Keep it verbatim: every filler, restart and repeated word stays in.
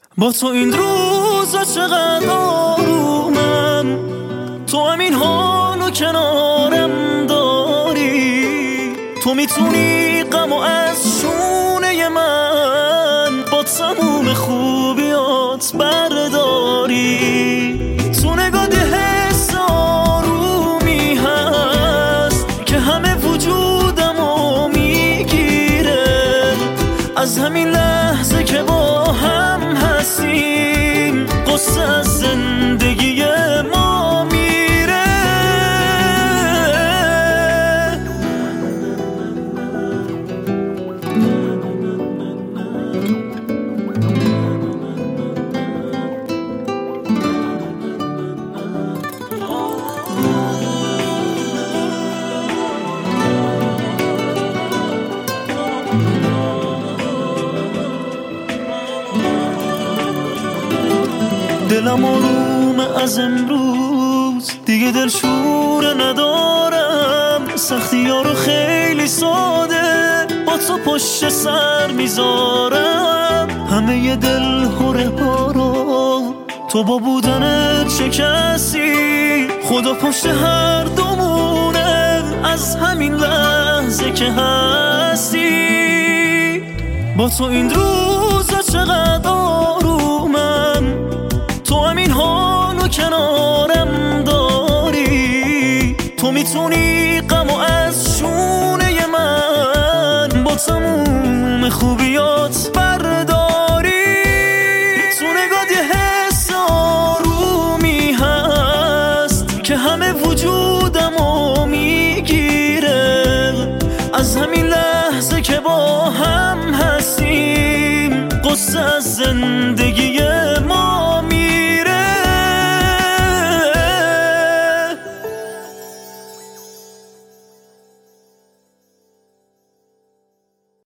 با تو این روزا چقدر آرومم، تو همین حالو کنارم داری. تو میتونی غمو از شونه من با تموم خوبیات برداری. تو نگاه حس آرومی هست که همه وجودمو میگیره. از همین لحظه که با هم هستیم قصه از زندگی ما میره. دلم آرومه از امروز، دیگه دلشوره ندارم. سختی ها رو خیلی ساده با تو پشت سر میذارم. همه ی دل هره ها رو تو با بودنت شکستی. خدا پشت هر دومونه از همین لحظه که هستی. با تو این روزا چقدر آرومم، تو همین حالو کنارم داری. تو میتونی غمو از شونه من با تموم خوبیات برداری. تو نگاه یه حس آرومی هست که همه وجودمو میگیره. از همین لحظه که با هم هستیم قصه از زندگی